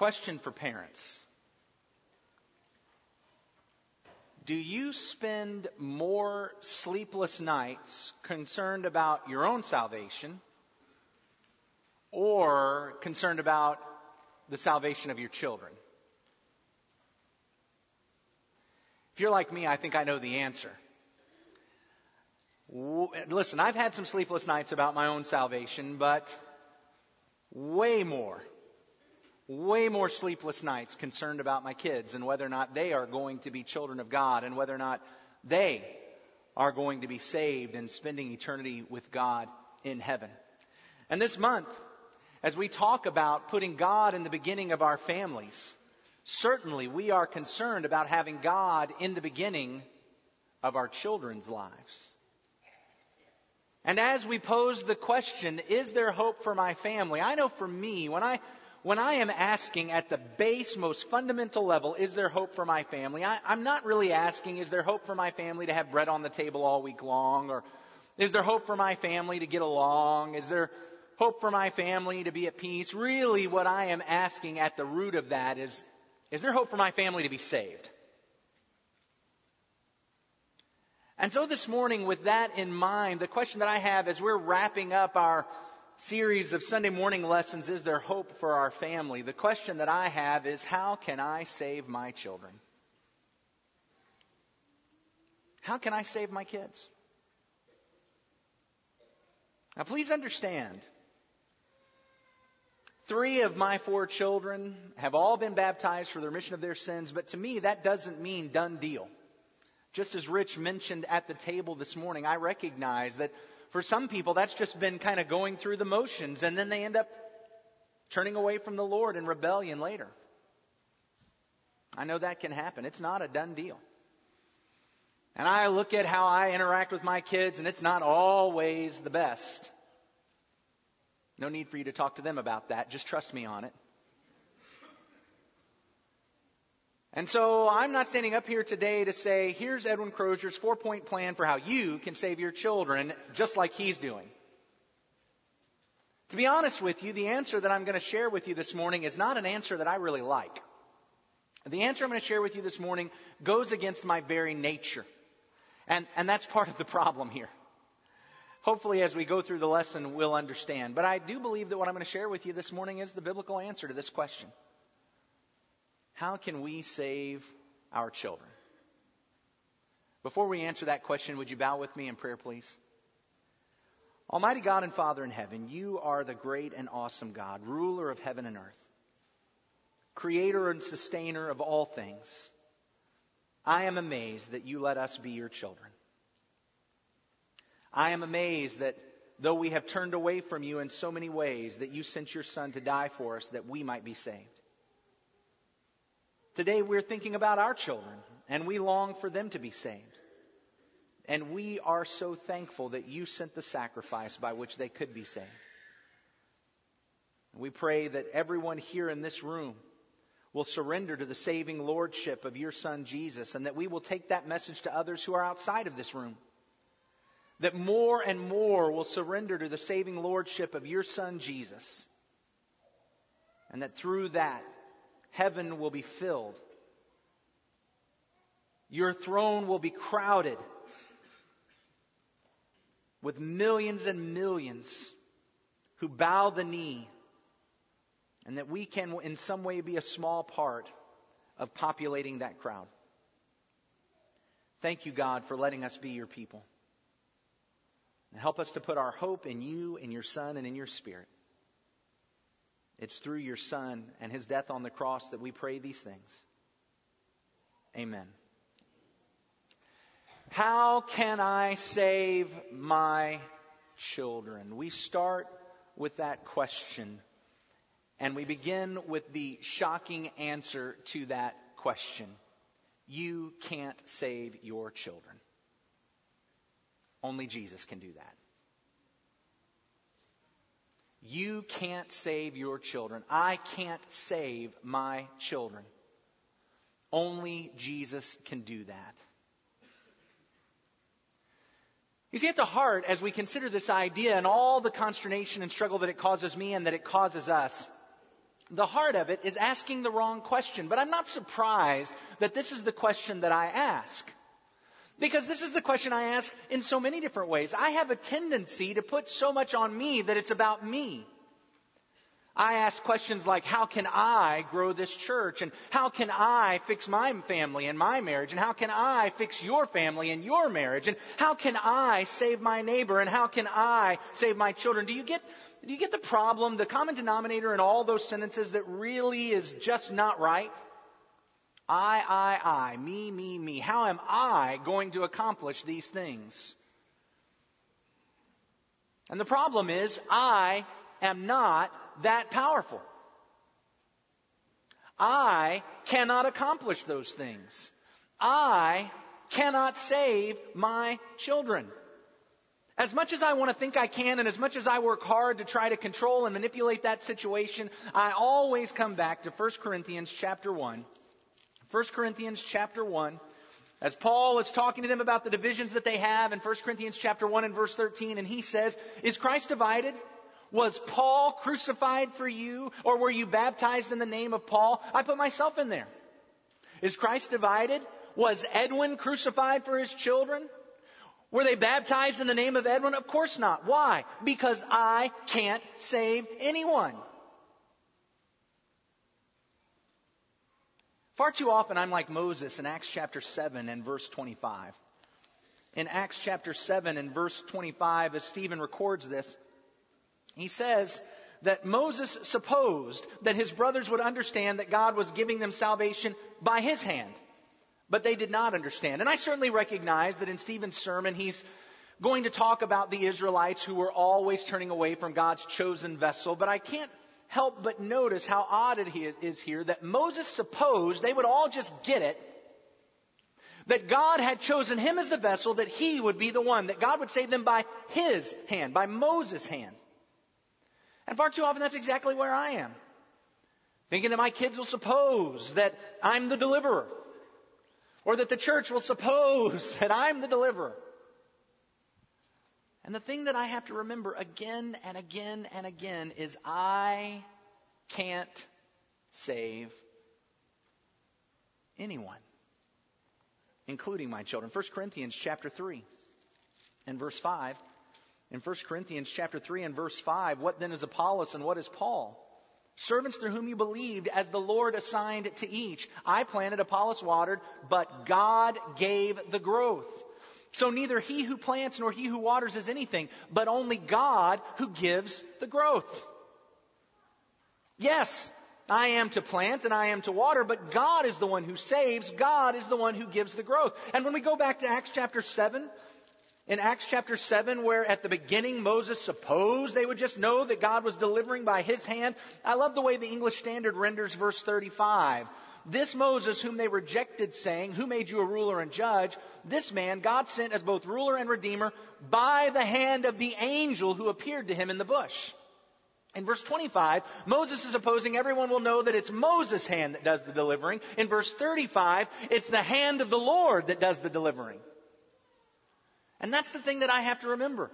Question for parents. Do you spend more sleepless nights concerned about your own salvation or concerned about the salvation of your children? If you're like me, I think I know the answer. Listen, I've had some sleepless nights about my own salvation, but way more sleepless nights concerned about my kids and whether or not they are going to be children of God and whether or not they are going to be saved and spending eternity with God in heaven. And this month, as we talk about putting God in the beginning of our families, certainly we are concerned about having God in the beginning of our children's lives. And as we pose the question, is there hope for my family? I know for me, when I am asking at the base, most fundamental level, is there hope for my family? I'm not really asking, is there hope for my family to have bread on the table all week long? Or is there hope for my family to get along? Is there hope for my family to be at peace? Really, what I am asking at the root of that is there hope for my family to be saved? And so this morning, with that in mind, the question that I have as we're wrapping up our series of Sunday morning lessons, is there hope for our family? The question that I have is, how can I save my children? How can I save my kids? Now please understand, 3 of my 4 children have all been baptized for the remission of their sins, but to me that doesn't mean done deal. Just as Rich mentioned at the table this morning, I recognize that for some people that's just been kind of going through the motions and then they end up turning away from the Lord in rebellion later. I know that can happen. It's not a done deal. And I look at how I interact with my kids and it's not always the best. No need for you to talk to them about that. Just trust me on it. And so I'm not standing up here today to say, here's Edwin Crozier's 4-point plan for how you can save your children, just like he's doing. To be honest with you, the answer that I'm going to share with you this morning is not an answer that I really like. The answer I'm going to share with you this morning goes against my very nature. And that's part of the problem here. Hopefully as we go through the lesson, we'll understand. But I do believe that what I'm going to share with you this morning is the biblical answer to this question. How can we save our children? Before we answer that question, would you bow with me in prayer, please? Almighty God and Father in heaven, you are the great and awesome God, ruler of heaven and earth, creator and sustainer of all things. I am amazed that you let us be your children. I am amazed that though we have turned away from you in so many ways, that you sent your Son to die for us that we might be saved. Today we're thinking about our children, and we long for them to be saved. And we are so thankful that you sent the sacrifice by which they could be saved. We pray that everyone here in this room will surrender to the saving lordship of your Son Jesus, and that we will take that message to others who are outside of this room. That more and more will surrender to the saving lordship of your Son Jesus. And that through that, heaven will be filled. Your throne will be crowded with millions and millions who bow the knee, and that we can in some way be a small part of populating that crowd. Thank you, God, for letting us be your people. And help us to put our hope in you, in your Son, and in your Spirit. It's through your Son and his death on the cross that we pray these things. Amen. How can I save my children? We start with that question, and we begin with the shocking answer to that question. You can't save your children. Only Jesus can do that. You can't save your children. I can't save my children. Only Jesus can do that. You see, at the heart, as we consider this idea and all the consternation and struggle that it causes me and that it causes us, the heart of it is asking the wrong question. But I'm not surprised that this is the question that I ask. Because this is the question I ask in so many different ways. I have a tendency to put so much on me that it's about me. I ask questions like, how can I grow this church? And how can I fix my family and my marriage? And how can I fix your family and your marriage? And how can I save my neighbor? And how can I save my children? Do you get the problem, the common denominator in all those sentences that really is just not right? I, me. How am I going to accomplish these things? And the problem is, I am not that powerful. I cannot accomplish those things. I cannot save my children. As much as I want to think I can, and as much as I work hard to try to control and manipulate that situation, I always come back to 1 Corinthians chapter 1. 1 Corinthians chapter 1, as Paul is talking to them about the divisions that they have in 1 Corinthians chapter 1 and verse 13, and he says, is Christ divided? Was Paul crucified for you? Or were you baptized in the name of Paul? I put myself in there. Is Christ divided? Was Edwin crucified for his children? Were they baptized in the name of Edwin? Of course not. Why? Because I can't save anyone. Far too often I'm like Moses in Acts chapter 7 and verse 25. In Acts chapter 7 and verse 25, as Stephen records this, he says that Moses supposed that his brothers would understand that God was giving them salvation by his hand. But they did not understand. And I certainly recognize that in Stephen's sermon, he's going to talk about the Israelites who were always turning away from God's chosen vessel. But I can't help but notice how odd it is here that Moses supposed they would all just get it, that God had chosen him as the vessel, that he would be the one, that God would save them by his hand, by Moses' hand. And far too often that's exactly where I am. Thinking that my kids will suppose that I'm the deliverer. Or that the church will suppose that I'm the deliverer. And the thing that I have to remember again and again and again is I can't save anyone, including my children. 1 Corinthians chapter 3 and verse 5. In 1 Corinthians chapter 3 and verse 5, what then is Apollos and what is Paul? Servants through whom you believed, as the Lord assigned to each. I planted, Apollos watered, but God gave the growth. So neither he who plants nor he who waters is anything, but only God who gives the growth. Yes, I am to plant and I am to water, but God is the one who saves. God is the one who gives the growth. And when we go back to Acts chapter 7, in Acts chapter 7, where at the beginning Moses supposed they would just know that God was delivering by his hand, I love the way the English Standard renders verse 35. This Moses whom they rejected, saying, who made you a ruler and judge? This man God sent as both ruler and redeemer by the hand of the angel who appeared to him in the bush. In verse 25, Moses is supposing everyone will know that it's Moses' hand that does the delivering. In verse 35, it's the hand of the Lord that does the delivering. And that's the thing that I have to remember.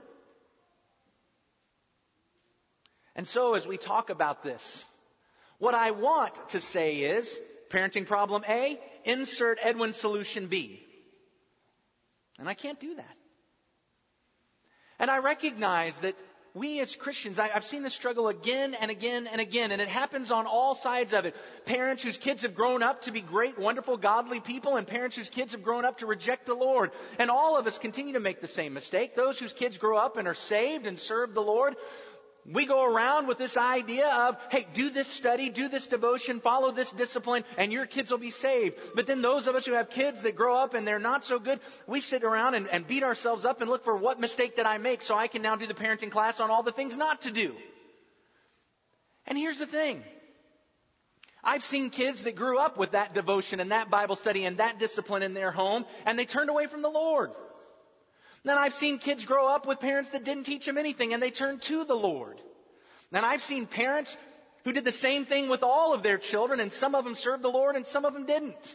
And so as we talk about this, what I want to say is, parenting problem A, insert Edwin solution B. And I can't do that. And I recognize that we as Christians, I've seen this struggle again and again and again, and it happens on all sides of it. Parents whose kids have grown up to be great, wonderful, godly people, and parents whose kids have grown up to reject the Lord. And all of us continue to make the same mistake. Those whose kids grow up and are saved and serve the Lord, we go around with this idea of, hey, do this study, do this devotion, follow this discipline, and your kids will be saved. But then those of us who have kids that grow up and they're not so good, we sit around and beat ourselves up and look for what mistake did I make so I can now do the parenting class on all the things not to do. And here's the thing. I've seen kids that grew up with that devotion and that Bible study and that discipline in their home, and they turned away from the Lord. Then I've seen kids grow up with parents that didn't teach them anything, and they turned to the Lord. And I've seen parents who did the same thing with all of their children, and some of them served the Lord and some of them didn't.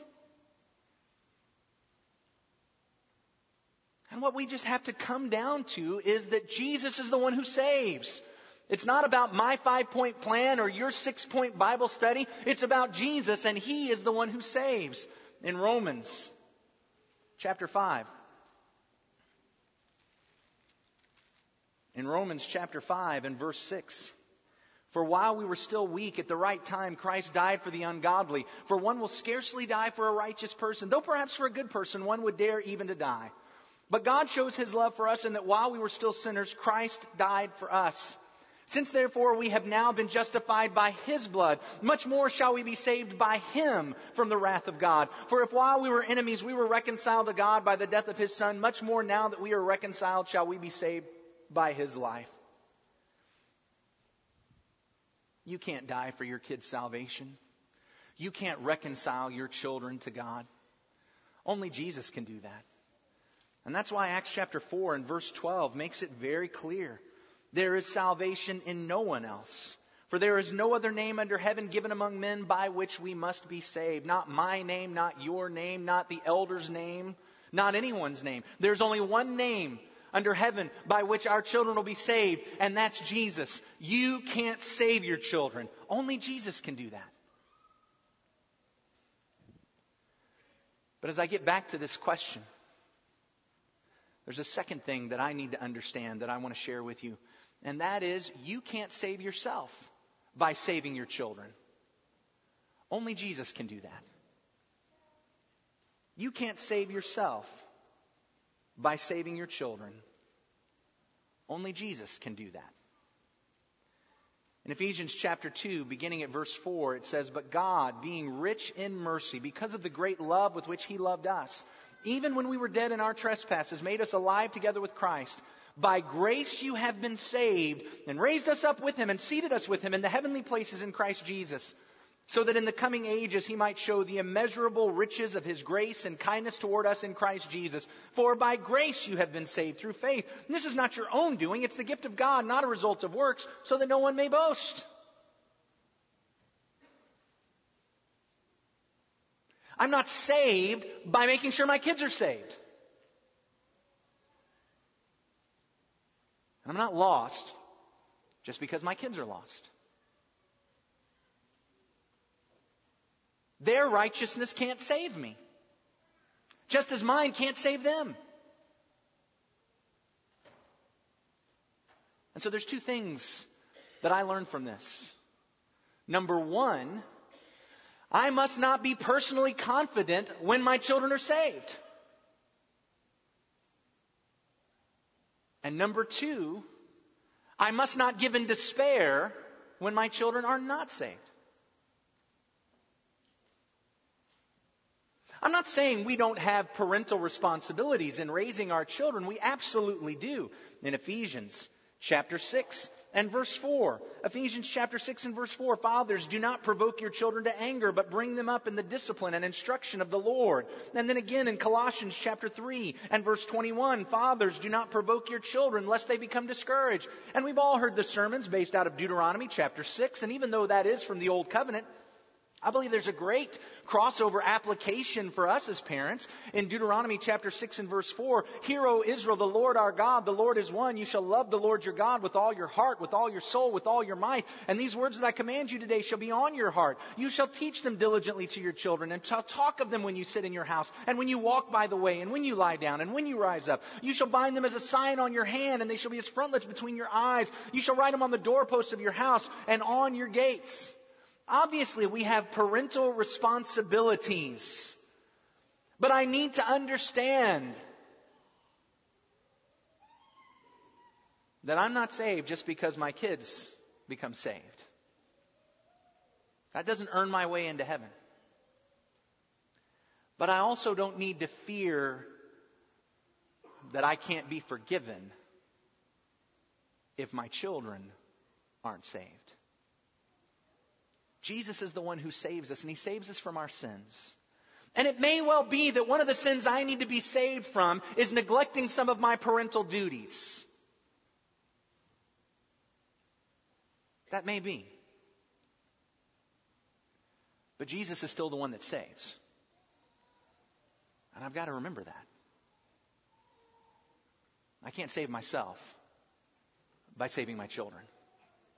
And what we just have to come down to is that Jesus is the one who saves. It's not about my 5-point plan or your 6-point Bible study. It's about Jesus, and He is the one who saves. In Romans chapter 5. In Romans chapter 5 and verse 6. For while we were still weak, at the right time, Christ died for the ungodly. For one will scarcely die for a righteous person, though perhaps for a good person one would dare even to die. But God shows His love for us in that while we were still sinners, Christ died for us. Since therefore we have now been justified by His blood, much more shall we be saved by Him from the wrath of God. For if while we were enemies we were reconciled to God by the death of His Son, much more now that we are reconciled shall we be saved by His life. You can't die for your kids' salvation. You can't reconcile your children to God. Only Jesus can do that. And that's why Acts chapter 4 and verse 12 makes it very clear. There is salvation in no one else. For there is no other name under heaven given among men by which we must be saved. Not my name, not your name, not the elder's name, not anyone's name. There's only one name under heaven by which our children will be saved, and that's Jesus. You can't save your children. Only Jesus can do that. But as I get back to this question, there's a second thing that I need to understand that I want to share with you, and that is you can't save yourself by saving your children. Only Jesus can do that. You can't save yourself by saving your children. Only Jesus can do that. In Ephesians chapter 2, beginning at verse 4, it says, But God, being rich in mercy, because of the great love with which He loved us, even when we were dead in our trespasses, made us alive together with Christ. By grace you have been saved, and raised us up with Him, and seated us with Him in the heavenly places in Christ Jesus, so that in the coming ages He might show the immeasurable riches of His grace and kindness toward us in Christ Jesus. For by grace you have been saved through faith. And this is not your own doing, it's the gift of God, not a result of works, so that no one may boast. I'm not saved by making sure my kids are saved. And I'm not lost just because my kids are lost. Their righteousness can't save me, just as mine can't save them. And so there's two things that I learned from this. Number one, I must not be personally confident when my children are saved. And number two, I must not give in despair when my children are not saved. I'm not saying we don't have parental responsibilities in raising our children. We absolutely do. In Ephesians chapter 6 and verse 4. Ephesians chapter 6 and verse 4. Fathers, do not provoke your children to anger, but bring them up in the discipline and instruction of the Lord. And then again in Colossians chapter 3 and verse 21. Fathers, do not provoke your children lest they become discouraged. And we've all heard the sermons based out of Deuteronomy chapter 6. And even though that is from the Old Covenant, I believe there's a great crossover application for us as parents. In Deuteronomy chapter 6 and verse 4, Hear, O Israel, the Lord our God, the Lord is one. You shall love the Lord your God with all your heart, with all your soul, with all your might. And these words that I command you today shall be on your heart. You shall teach them diligently to your children, and shall talk of them when you sit in your house, and when you walk by the way, and when you lie down, and when you rise up. You shall bind them as a sign on your hand, and they shall be as frontlets between your eyes. You shall write them on the doorposts of your house and on your gates. Obviously, we have parental responsibilities. But I need to understand that I'm not saved just because my kids become saved. That doesn't earn my way into heaven. But I also don't need to fear that I can't be forgiven if my children aren't saved. Jesus is the one who saves us, and He saves us from our sins. And it may well be that one of the sins I need to be saved from is neglecting some of my parental duties. That may be. But Jesus is still the one that saves. And I've got to remember that. I can't save myself by saving my children.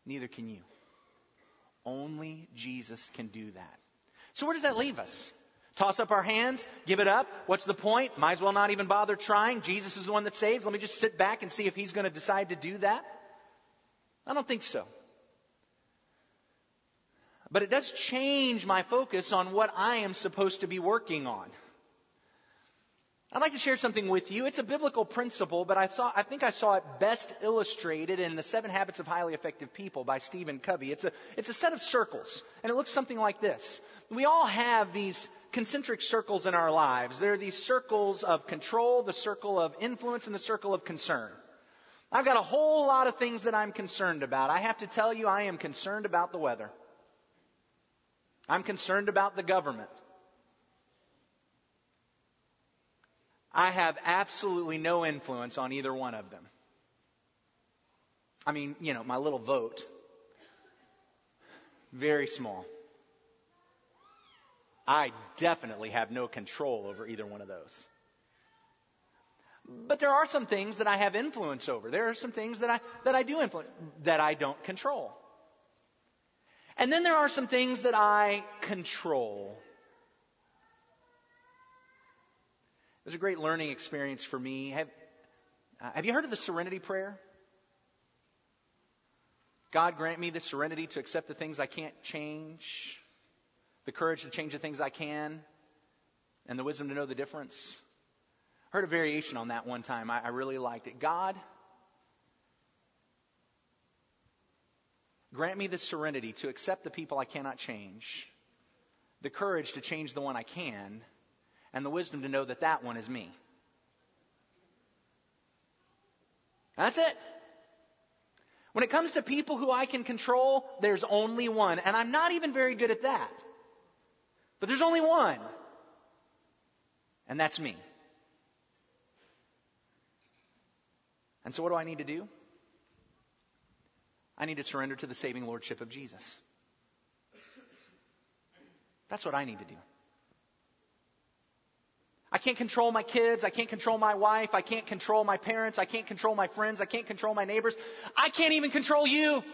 Neither can you. Only Jesus can do that. So where does that leave us? Toss up our hands? Give it up? What's the point? Might as well not even bother trying. Jesus is the one that saves. Let me just sit back and see if He's going to decide to do that. I don't think so. But it does change my focus on what I am supposed to be working on. I'd like to share something with you. It's a biblical principle, but I think I saw it best illustrated in The 7 Habits of Highly Effective People by Stephen Covey. It's a set of circles, and it looks something like this. We all have these concentric circles in our lives. There are these circles of control, the circle of influence, and the circle of concern. I've got a whole lot of things that I'm concerned about. I have to tell you, I am concerned about the weather. I'm concerned about the government. I have absolutely no influence on either one of them. I mean, my little vote, very small. I definitely have no control over either one of those. But there are some things that I have influence over. There are some things that I do influence, that I don't control. And then there are some things that I control. It was a great learning experience for me. Have you heard of the Serenity Prayer? God, grant me the serenity to accept the things I can't change, the courage to change the things I can, and the wisdom to know the difference. I heard a variation on that one time. I really liked it. God, grant me the serenity to accept the people I cannot change, the courage to change the one I can, and the wisdom to know that that one is me. That's it. When it comes to people who I can control, there's only one. And I'm not even very good at that. But there's only one. And that's me. And so what do I need to do? I need to surrender to the saving lordship of Jesus. That's what I need to do. I can't control my kids. I can't control my wife. I can't control my parents. I can't control my friends. I can't control my neighbors. I can't even control you.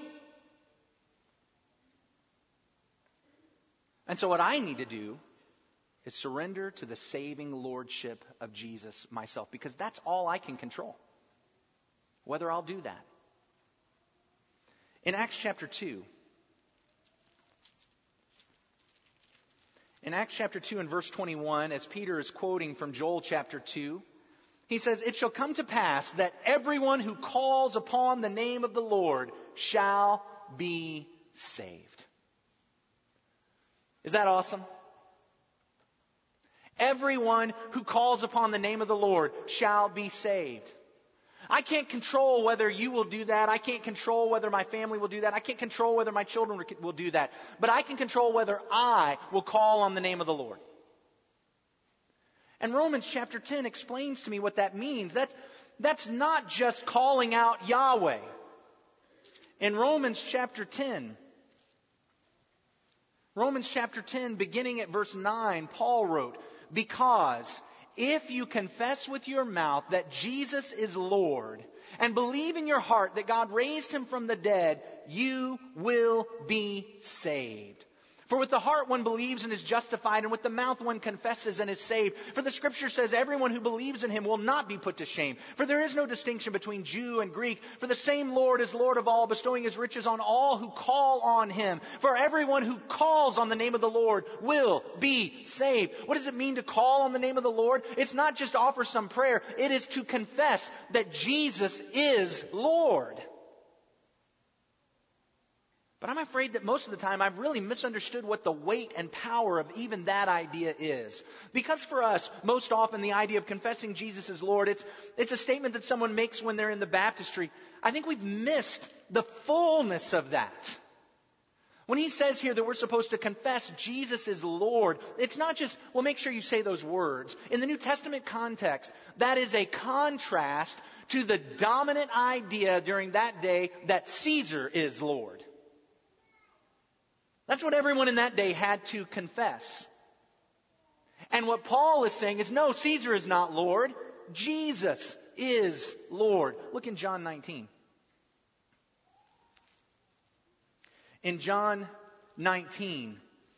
And so what I need to do is surrender to the saving lordship of Jesus myself, because that's all I can control. Whether I'll do that. In Acts chapter 2, in Acts chapter 2 and verse 21, as Peter is quoting from Joel chapter 2, he says, "It shall come to pass that everyone who calls upon the name of the Lord shall be saved." Is that awesome? Everyone who calls upon the name of the Lord shall be saved. I can't control whether you will do that. I can't control whether my family will do that. I can't control whether my children will do that. But I can control whether I will call on the name of the Lord. And Romans chapter 10 explains to me what that means. That's not just calling out Yahweh. In Romans chapter 10, beginning at verse 9, Paul wrote, "Because if you confess with your mouth that Jesus is Lord and believe in your heart that God raised him from the dead, you will be saved. For with the heart one believes and is justified, and with the mouth one confesses and is saved. For the Scripture says everyone who believes in him will not be put to shame. For there is no distinction between Jew and Greek. For the same Lord is Lord of all, bestowing his riches on all who call on him. For everyone who calls on the name of the Lord will be saved." What does it mean to call on the name of the Lord? It's not just offer some prayer. It is to confess that Jesus is Lord. But I'm afraid that most of the time I've really misunderstood what the weight and power of even that idea is. Because for us, most often the idea of confessing Jesus as Lord, it's a statement that someone makes when they're in the baptistry. I think we've missed the fullness of that. When he says here that we're supposed to confess Jesus is Lord, it's not just, well, make sure you say those words. In the New Testament context, that is a contrast to the dominant idea during that day that Caesar is Lord. That's what everyone in that day had to confess. And what Paul is saying is, no, Caesar is not Lord. Jesus is Lord. Look in John 19. In John 19,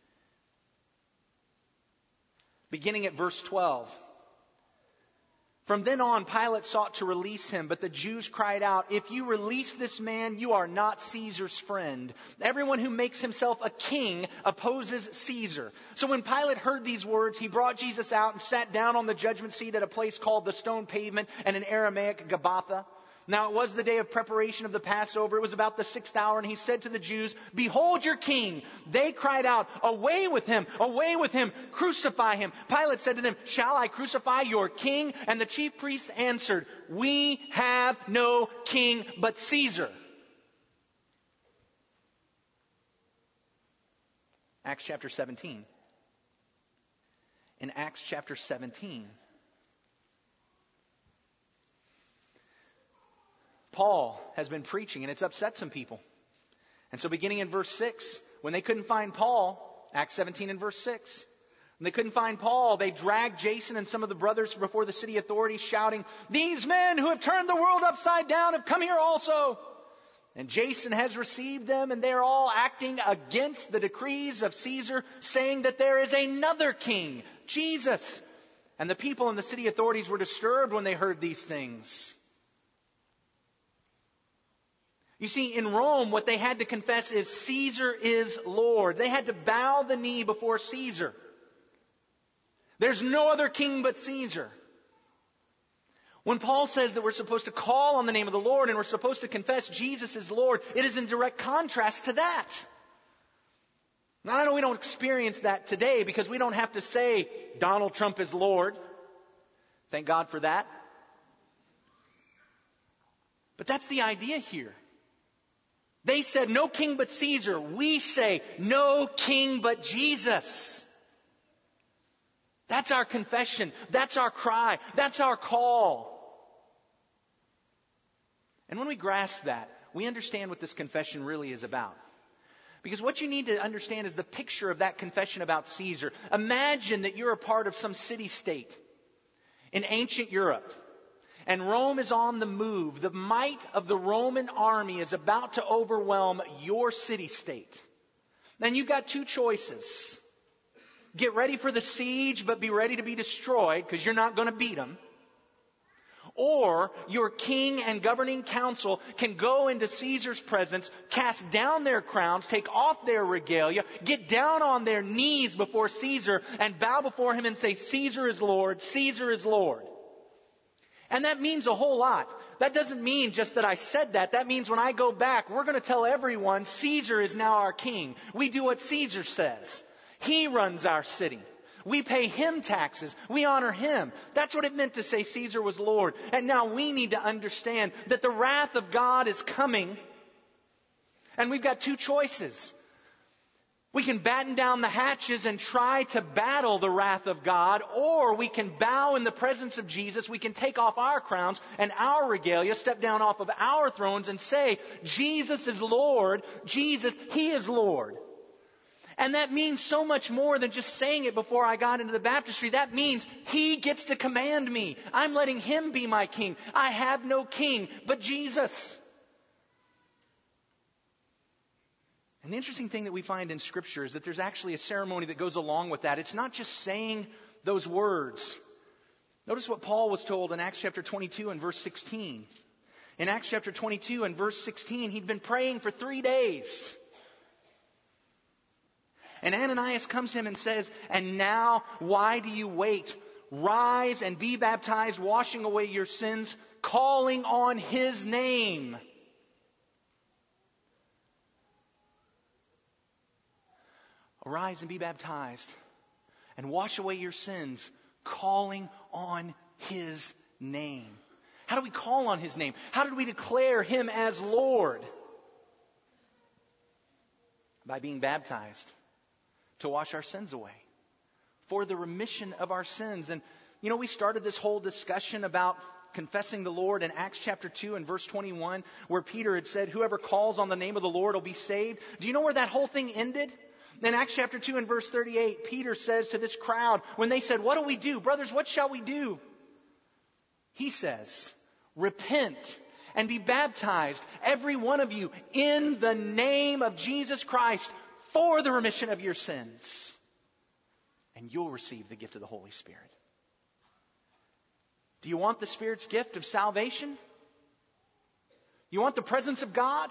beginning at verse 12. From then on, Pilate sought to release him, but the Jews cried out, "If you release this man, you are not Caesar's friend. Everyone who makes himself a king opposes Caesar." So when Pilate heard these words, he brought Jesus out and sat down on the judgment seat at a place called the Stone Pavement, and in Aramaic, Gabbatha. Now it was the day of preparation of the Passover. It was about the 6th hour, and he said to the Jews, "Behold your king." They cried out, "Away with him! Away with him! Crucify him!" Pilate said to them, "Shall I crucify your king?" And the chief priests answered, "We have no king but Caesar." Acts chapter 17. In Acts chapter 17, Paul has been preaching, and it's upset some people. And so beginning in verse 6, when they couldn't find Paul, Acts 17 and verse 6, when they couldn't find Paul, they dragged Jason and some of the brothers before the city authorities, shouting, "These men who have turned the world upside down have come here also." And Jason has received them, and they are all acting against the decrees of Caesar, saying that there is another king, Jesus. And the people and the city authorities were disturbed when they heard these things. You see, in Rome, what they had to confess is Caesar is Lord. They had to bow the knee before Caesar. There's no other king but Caesar. When Paul says that we're supposed to call on the name of the Lord and we're supposed to confess Jesus is Lord, it is in direct contrast to that. Now, I know we don't experience that today because we don't have to say Donald Trump is Lord. Thank God for that. But that's the idea here. They said, "No king but Caesar." We say, "No king but Jesus." That's our confession. That's our cry. That's our call. And when we grasp that, we understand what this confession really is about. Because what you need to understand is the picture of that confession about Caesar. Imagine that you're a part of some city-state in ancient Europe. And Rome is on the move. The might of the Roman army is about to overwhelm your city-state. Then you've got two choices. Get ready for the siege, but be ready to be destroyed because you're not going to beat them. Or your king and governing council can go into Caesar's presence, cast down their crowns, take off their regalia, get down on their knees before Caesar and bow before him and say, "Caesar is Lord, Caesar is Lord." And that means a whole lot. That doesn't mean just that I said that. That means when I go back, we're going to tell everyone Caesar is now our king. We do what Caesar says. He runs our city. We pay him taxes. We honor him. That's what it meant to say Caesar was Lord. And now we need to understand that the wrath of God is coming. And we've got two choices. We can batten down the hatches and try to battle the wrath of God, or we can bow in the presence of Jesus. We can take off our crowns and our regalia, step down off of our thrones and say, "Jesus is Lord. Jesus, He is Lord." And that means so much more than just saying it before I got into the baptistry. That means He gets to command me. I'm letting Him be my king. I have no king but Jesus. And the interesting thing that we find in Scripture is that there's actually a ceremony that goes along with that. It's not just saying those words. Notice what Paul was told in Acts chapter 22 and verse 16. In Acts chapter 22 and verse 16, he'd been praying for 3 days. And Ananias comes to him and says, "And now, why do you wait? Rise and be baptized, washing away your sins, calling on His name." Arise and be baptized and wash away your sins, calling on His name. How do we call on His name? How did we declare Him as Lord? By being baptized to wash our sins away for the remission of our sins. And we started this whole discussion about confessing the Lord in Acts chapter 2 and verse 21, where Peter had said, "Whoever calls on the name of the Lord will be saved." Do you know where that whole thing ended? In Acts chapter 2 and verse 38, Peter says to this crowd, when they said, "What do we do? Brothers, what shall we do?" He says, "Repent and be baptized, every one of you, in the name of Jesus Christ for the remission of your sins. And you'll receive the gift of the Holy Spirit. Do you want the Spirit's gift of salvation? You want the presence of God?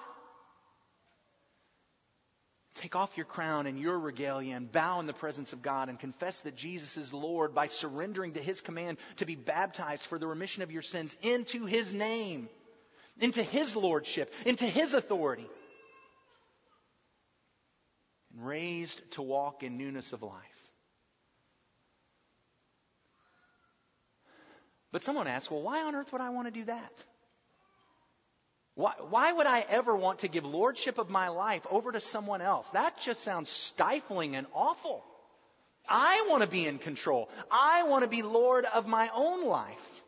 Take off your crown and your regalia and bow in the presence of God and confess that Jesus is Lord by surrendering to His command to be baptized for the remission of your sins into His name, into His lordship, into His authority, and raised to walk in newness of life. But someone asks, well, why on earth would I want to do that? Why would I ever want to give lordship of my life over to someone else? That just sounds stifling and awful. I want to be in control. I want to be Lord of my own life.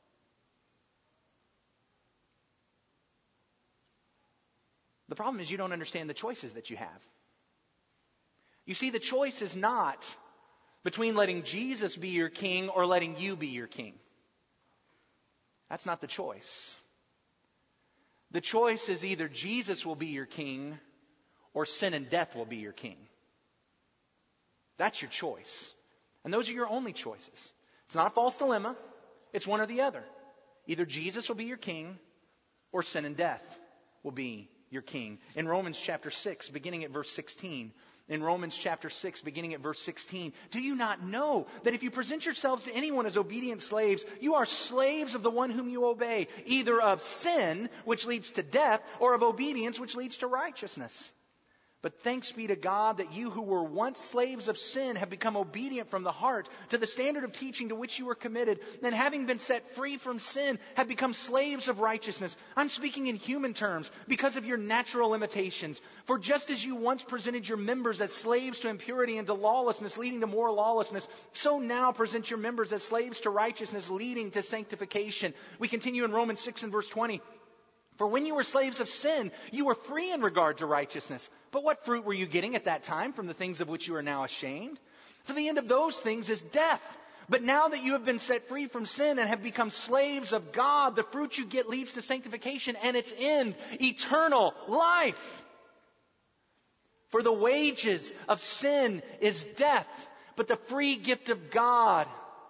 The problem is you don't understand the choices that you have. You see, the choice is not between letting Jesus be your king or letting you be your king. That's not the choice. The choice is either Jesus will be your king or sin and death will be your king. That's your choice. And those are your only choices. It's not a false dilemma. It's one or the other. Either Jesus will be your king or sin and death will be your king. In Romans chapter 6, beginning at verse 16, in Romans chapter 6, beginning at verse 16, do you not know that if you present yourselves to anyone as obedient slaves, you are slaves of the one whom you obey, either of sin, which leads to death, or of obedience, which leads to righteousness? But thanks be to God that you who were once slaves of sin have become obedient from the heart to the standard of teaching to which you were committed, and having been set free from sin, have become slaves of righteousness. I'm speaking in human terms because of your natural limitations. For just as you once presented your members as slaves to impurity and to lawlessness, leading to more lawlessness, so now present your members as slaves to righteousness, leading to sanctification. We continue in Romans 6 and verse 20. For when you were slaves of sin, you were free in regard to righteousness. But what fruit were you getting at that time from the things of which you are now ashamed? For the end of those things is death. But now that you have been set free from sin and have become slaves of God, the fruit you get leads to sanctification and its end, eternal life. For the wages of sin is death, but the free gift of God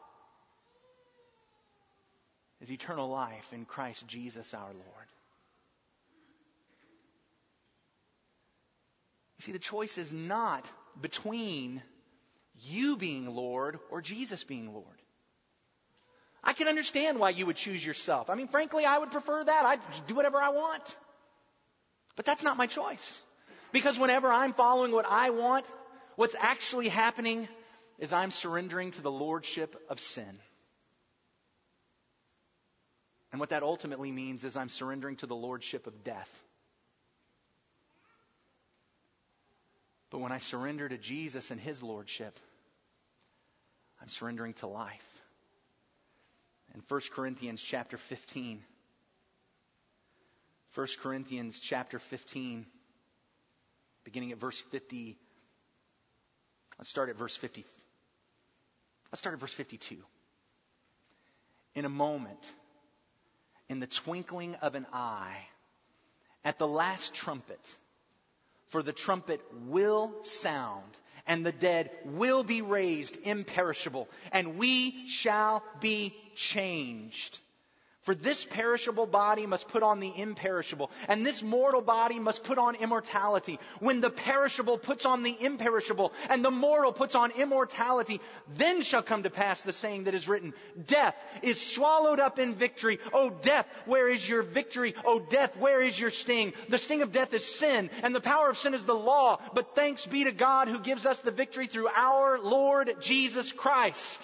is eternal life in Christ Jesus our Lord. You see, the choice is not between you being Lord or Jesus being Lord. I can understand why you would choose yourself. I mean, frankly, I would prefer that. I'd do whatever I want. But that's not my choice. Because whenever I'm following what I want, what's actually happening is I'm surrendering to the lordship of sin. And what that ultimately means is I'm surrendering to the lordship of death. But when I surrender to Jesus and His lordship, I'm surrendering to life. In 1 Corinthians chapter 15, 1 Corinthians chapter 15, beginning at verse 50, let's start at verse 50. Let's start at verse 52. In a moment, in the twinkling of an eye, at the last trumpet, for the trumpet will sound, and the dead will be raised imperishable, and we shall be changed. For this perishable body must put on the imperishable, and this mortal body must put on immortality. When the perishable puts on the imperishable, and the mortal puts on immortality, then shall come to pass the saying that is written, Death is swallowed up in victory. O death, where is your victory? O death, where is your sting? The sting of death is sin, and the power of sin is the law. But thanks be to God who gives us the victory through our Lord Jesus Christ.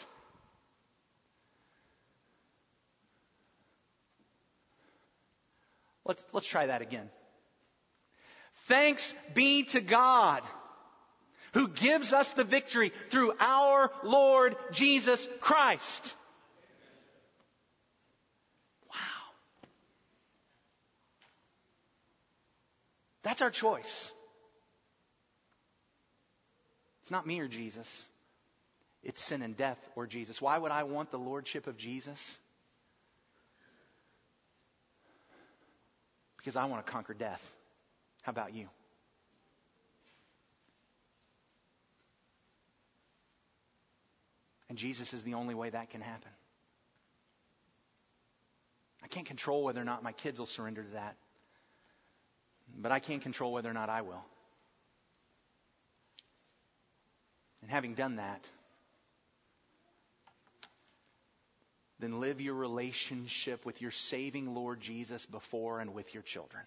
Let's try that again. Thanks be to God who gives us the victory through our Lord Jesus Christ. Wow. That's our choice. It's not me or Jesus. It's sin and death or Jesus. Why would I want the lordship of Jesus? because I want to conquer death. How about you? And Jesus is the only way that can happen. I can't control whether or not my kids will surrender to that. But I can control whether or not I will. And having done that, then live your relationship with your saving Lord Jesus before and with your children.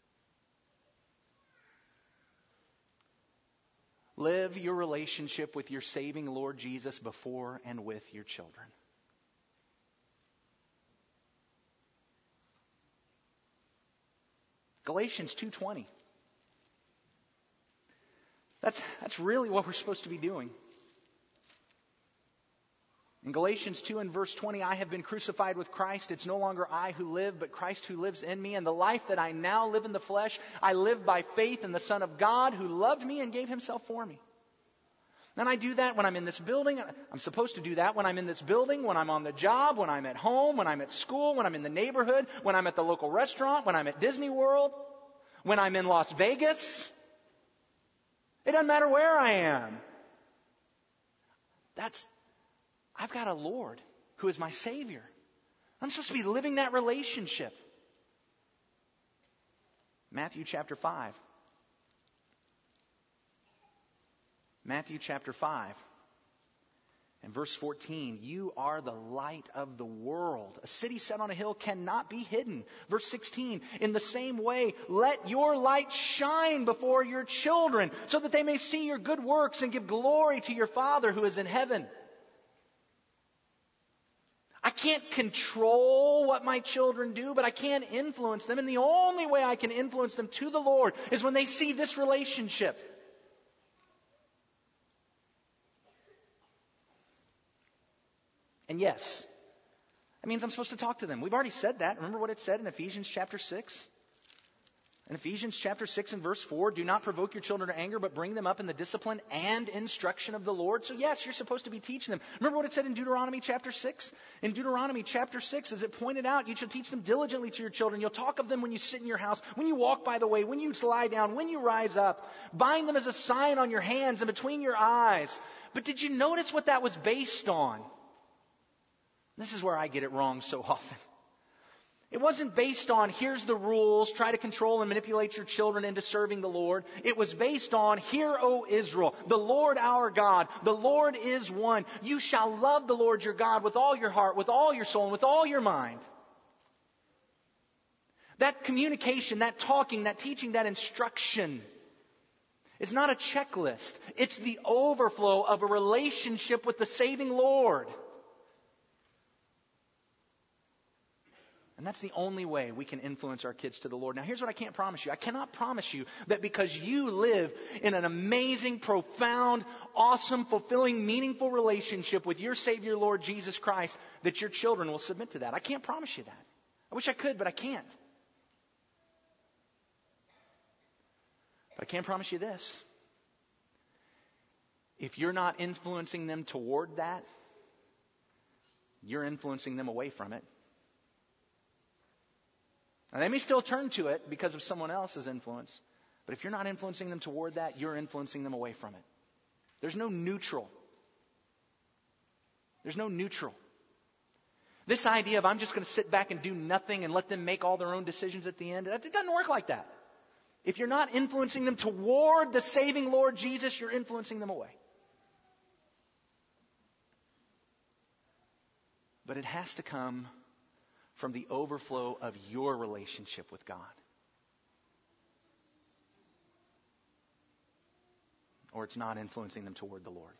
Live your relationship with your saving Lord Jesus before and with your children. Galatians 2:20. That's really what we're supposed to be doing. In Galatians 2 and verse 20, I have been crucified with Christ. It's no longer I who live, but Christ who lives in me. And the life that I now live in the flesh, I live by faith in the Son of God who loved me and gave himself for me. And I do that when I'm in this building. I'm supposed to do that when I'm in this building, when I'm on the job, when I'm at home, when I'm at school, when I'm in the neighborhood, when I'm at the local restaurant, when I'm at Disney World, when I'm in Las Vegas. It doesn't matter where I am. I've got a Lord who is my Savior. I'm supposed to be living that relationship. Matthew chapter 5. Matthew chapter 5 and verse 14. You are the light of the world. A city set on a hill cannot be hidden. Verse 16. In the same way, let your light shine before your children so that they may see your good works and give glory to your Father who is in heaven. I can't control what my children do, but I can influence them. And the only way I can influence them to the Lord is when they see this relationship. And yes, that means I'm supposed to talk to them. We've already said that. Remember what it said in Ephesians chapter 6? In Ephesians chapter 6 and verse 4, do not provoke your children to anger, but bring them up in the discipline and instruction of the Lord. So yes, you're supposed to be teaching them. Remember what it said in Deuteronomy chapter 6? In Deuteronomy chapter 6, as it pointed out, you shall teach them diligently to your children. You'll talk of them when you sit in your house, when you walk by the way, when you lie down, when you rise up. Bind them as a sign on your hands and between your eyes. But did you notice what that was based on? This is where I get it wrong so often. It wasn't based on, here's the rules, try to control and manipulate your children into serving the Lord. It was based on, hear, O Israel, the Lord our God, the Lord is one. You shall love the Lord your God with all your heart, with all your soul, and with all your mind. That communication, that talking, that teaching, that instruction is not a checklist. It's the overflow of a relationship with the saving Lord. And that's the only way we can influence our kids to the Lord. Now, here's what I can't promise you. I cannot promise you that because you live in an amazing, profound, awesome, fulfilling, meaningful relationship with your Savior, Lord Jesus Christ, that your children will submit to that. I can't promise you that. I wish I could, but I can't. But I can promise you this. If you're not influencing them toward that, you're influencing them away from it. And they may still turn to it because of someone else's influence. But if you're not influencing them toward that, you're influencing them away from it. There's no neutral. There's no neutral. This idea of I'm just going to sit back and do nothing and let them make all their own decisions at the end, it doesn't work like that. If you're not influencing them toward the saving Lord Jesus, you're influencing them away. But it has to come from the overflow of your relationship with God. Or it's not influencing them toward the Lord.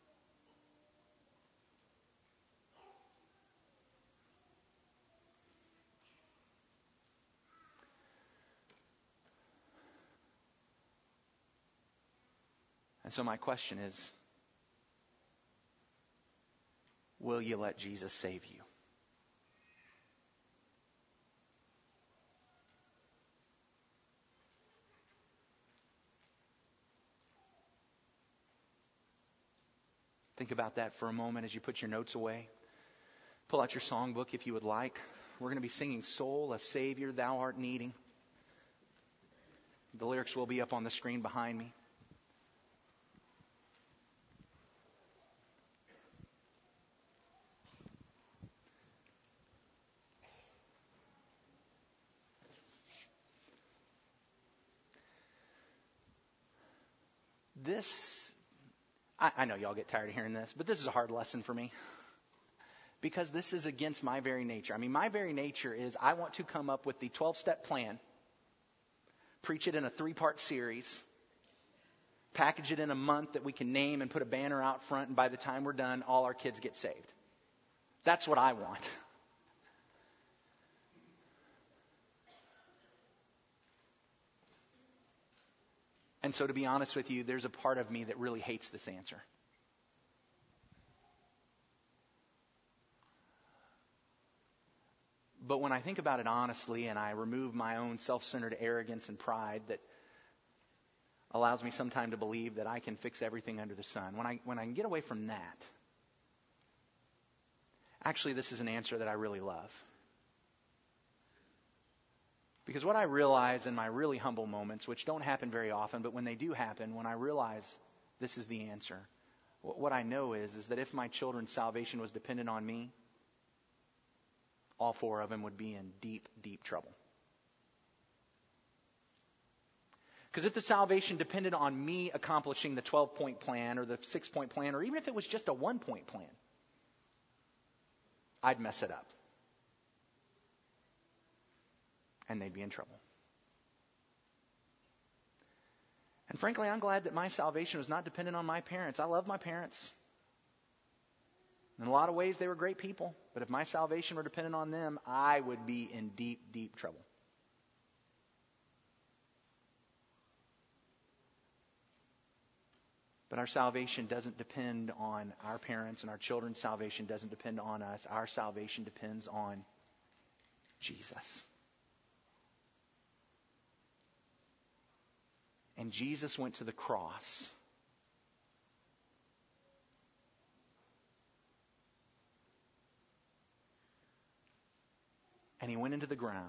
And so my question is, will you let Jesus save you? Think about that for a moment as you put your notes away. Pull out your songbook if you would like. We're going to be singing Soul, a Savior, Thou Art Needing. The lyrics will be up on the screen behind me. I know y'all get tired of hearing this, but this is a hard lesson for me. Because this is against my very nature. I mean, my very nature is I want to come up with the 12-step plan, preach it in a 3-part series, package it in a month that we can name and put a banner out front, and by the time we're done, all our kids get saved. That's what I want. And so to be honest with you, there's a part of me that really hates this answer. But when I think about it honestly and I remove my own self-centered arrogance and pride that allows me sometimes to believe that I can fix everything under the sun, when I can get away from that, actually this is an answer that I really love. Because what I realize in my really humble moments, which don't happen very often, but when they do happen, when I realize this is the answer, what I know is that if my children's salvation was dependent on me, all 4 of them would be in deep, deep trouble. Because if the salvation depended on me accomplishing the 12-point plan or the 6-point plan, or even if it was just a 1-point plan, I'd mess it up. And they'd be in trouble. And frankly, I'm glad that my salvation was not dependent on my parents. I love my parents. In a lot of ways, they were great people. But if my salvation were dependent on them, I would be in deep, deep trouble. But our salvation doesn't depend on our parents, and our children's salvation doesn't depend on us. Our salvation depends on Jesus. And Jesus went to the cross. And he went into the ground.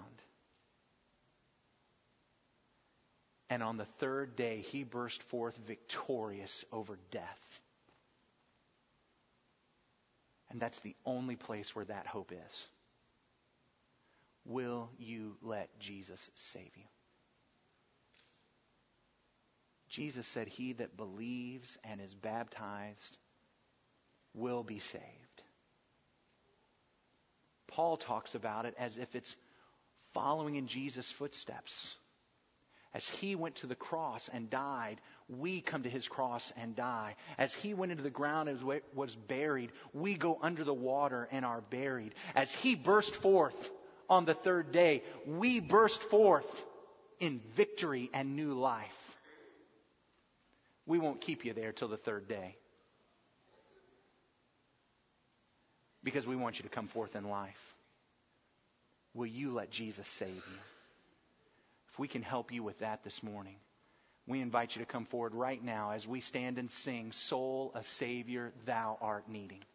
And on the 3rd day, he burst forth victorious over death. And that's the only place where that hope is. Will you let Jesus save you? Jesus said, he that believes and is baptized will be saved. Paul talks about it as if it's following in Jesus' footsteps. As he went to the cross and died, we come to his cross and die. As he went into the ground and was buried, we go under the water and are buried. As he burst forth on the 3rd day, we burst forth in victory and new life. We won't keep you there till the 3rd day. Because we want you to come forth in life. Will you let Jesus save you? If we can help you with that this morning, we invite you to come forward right now as we stand and sing, Soul, a Savior thou art needing.